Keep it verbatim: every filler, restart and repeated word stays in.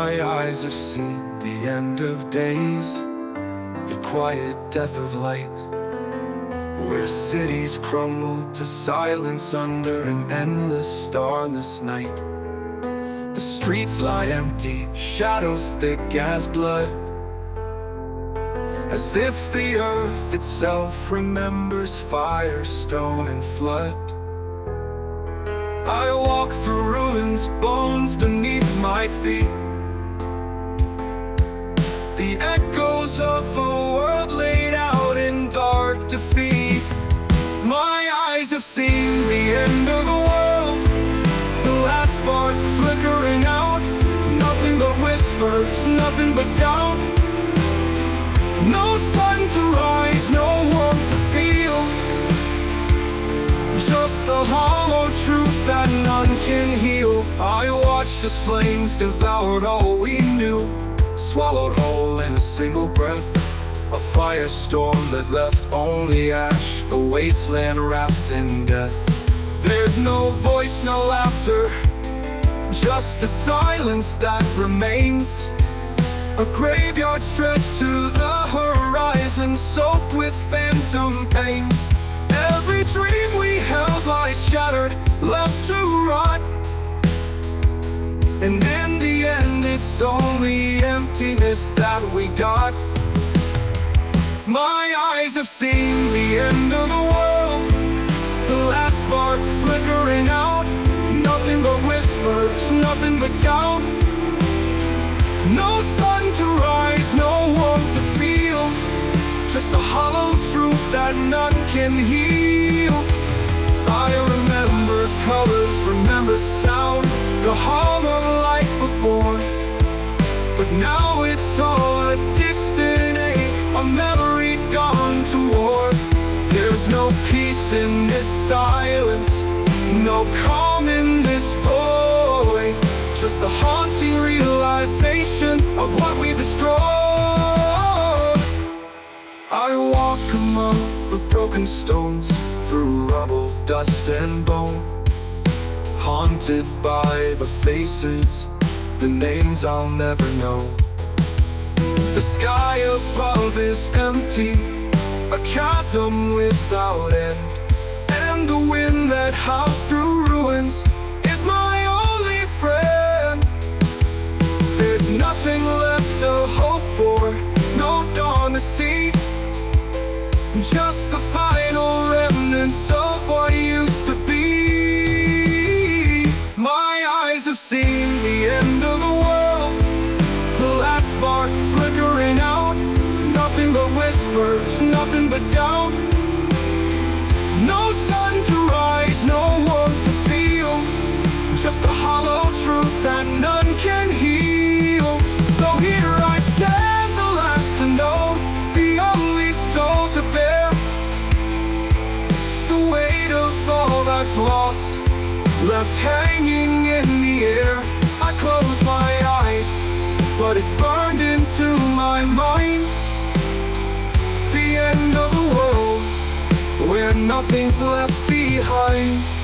My eyes have seen the end of days, the quiet death of light, where cities crumble to silence under an endless starless night. The streets lie empty, shadows thick as blood, as if the earth itself remembers fire, stone, and flood. I walk through ruins, bones beneath my feet, the echoes of a world laid out in dark defeat. My eyes have seen the end of the world, the last spark flickering out. Nothing but whispers, nothing but doubt. No sun to rise, no warmth to feel, just the hollow truth that none can heal. I watched as flames devoured all we knew, swallowed whole in a single breath, a firestorm that left only ash, a wasteland wrapped in death. There's no voice, no laughter, just the silence that remains, a graveyard stretched to the horizon, soaked with phantom pains. Every dream we held lies shattered, left to rot, and in the end it's only emptiness that we got. My eyes have seen the end of the world, the last spark flickering out. Nothing but whispers, nothing but doubt. No sun to rise, no warmth to feel, just the hollow truth that none can heal. I remember colors, remember sound, the hum of life before, but now it's all a distant ache, a memory gone to war. There's no peace in this silence, no calm in this void, just the haunting realization of what we destroyed. I walk among the broken stones, through rubble, dust, and bone, haunted by the faces, the names I'll never know. The sky above is empty, a chasm without end, and the wind that howls through ruins is my only friend. There's nothing left to hope for, no dawn to see, just the final remnants of what used to be. My eyes have seen the end of the world, the last spark flickering out. Nothing but whispers, nothing but doubt. No sun to rise, no warmth to feel, just the hollow truth that none can heal. So here I stand, the last to know, the only soul to bear the weight of all that's lost, left hanging in the air. I close my eyes, but it's burned into my mind, the end of the world, where nothing's left behind.